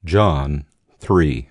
John 3.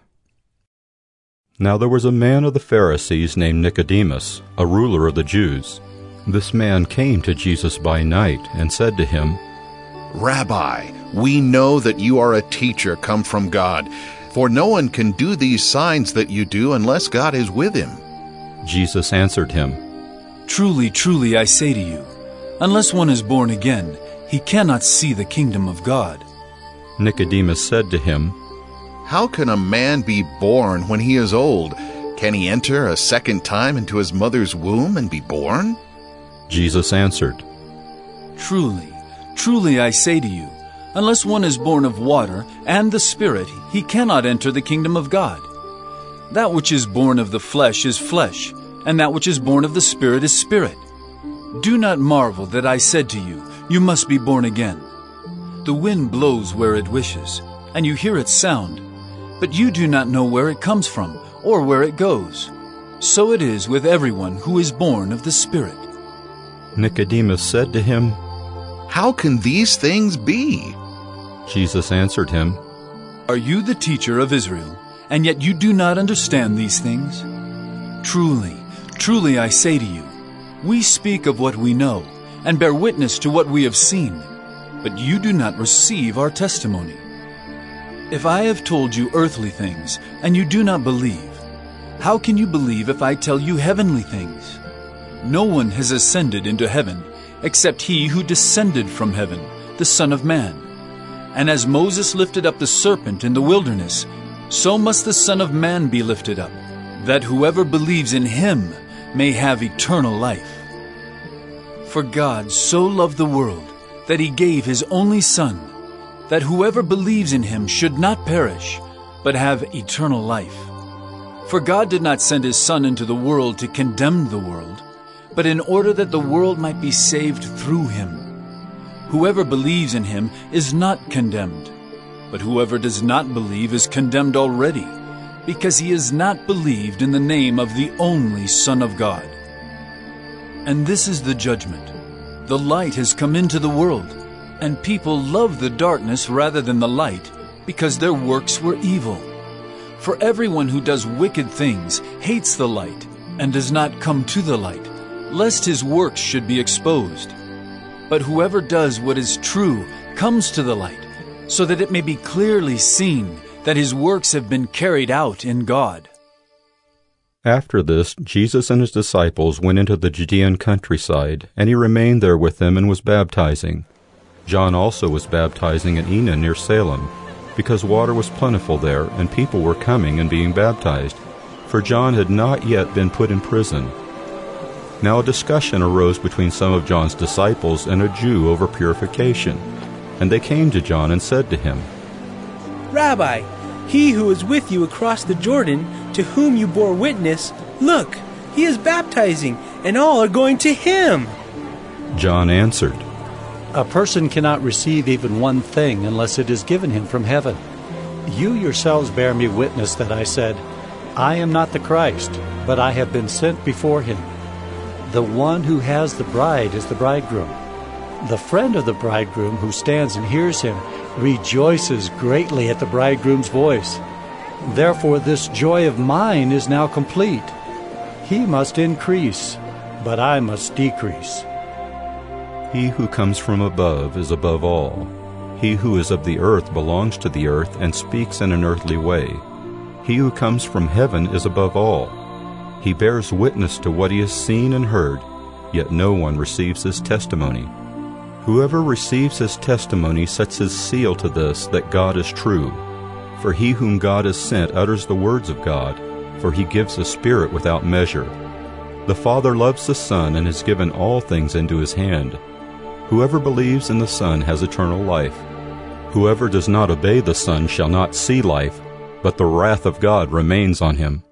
Now there was a man of the Pharisees named Nicodemus, a ruler of the Jews. This man came to Jesus by night and said to him, Rabbi, we know that you are a teacher come from God, for no one can do these signs that you do unless God is with him. Jesus answered him, Truly, truly, I say to you, unless one is born again, he cannot see the kingdom of God. Nicodemus said to him, How can a man be born when he is old? Can he enter a second time into his mother's womb and be born? Jesus answered, Truly, truly, I say to you, unless one is born of water and the Spirit, he cannot enter the kingdom of God. That which is born of the flesh is flesh, and that which is born of the Spirit is spirit. Do not marvel that I said to you, you must be born again. The wind blows where it wishes, and you hear its sound, but you do not know where it comes from or where it goes. So it is with everyone who is born of the Spirit. Nicodemus said to him, How can these things be? Jesus answered him, Are you the teacher of Israel, and yet you do not understand these things? Truly, truly, I say to you, we speak of what we know, and bear witness to what we have seen, but you do not receive our testimony. If I have told you earthly things, and you do not believe, how can you believe if I tell you heavenly things? No one has ascended into heaven, except he who descended from heaven, the Son of Man. And as Moses lifted up the serpent in the wilderness, so must the Son of Man be lifted up, that whoever believes in him may have eternal life. For God so loved the world, that he gave his only Son, that whoever believes in him should not perish, but have eternal life. For God did not send his Son into the world to condemn the world, but in order that the world might be saved through him. Whoever believes in him is not condemned, but whoever does not believe is condemned already, because he has not believed in the name of the only Son of God. And this is the judgment. The light has come into the world, and people love the darkness rather than the light, because their works were evil. For everyone who does wicked things hates the light, and does not come to the light, lest his works should be exposed. But whoever does what is true comes to the light, so that it may be clearly seen that his works have been carried out in God. After this, Jesus and his disciples went into the Judean countryside, and he remained there with them and was baptizing. John also was baptizing at Enna near Salem, because water was plentiful there, and people were coming and being baptized, for John had not yet been put in prison. Now a discussion arose between some of John's disciples and a Jew over purification, and they came to John and said to him, Rabbi, he who is with you across the Jordan, to whom you bore witness, look, he is baptizing, and all are going to him. John answered, A person cannot receive even one thing unless it is given him from heaven. You yourselves bear me witness that I said, I am not the Christ, but I have been sent before him. The one who has the bride is the bridegroom. The friend of the bridegroom who stands and hears him rejoices greatly at the bridegroom's voice. Therefore this joy of mine is now complete. He must increase, but I must decrease. He who comes from above is above all. He who is of the earth belongs to the earth and speaks in an earthly way. He who comes from heaven is above all. He bears witness to what he has seen and heard, yet no one receives his testimony. Whoever receives his testimony sets his seal to this, that God is true. For he whom God has sent utters the words of God, for he gives the Spirit without measure. The Father loves the Son and has given all things into his hand. Whoever believes in the Son has eternal life. Whoever does not obey the Son shall not see life, but the wrath of God remains on him.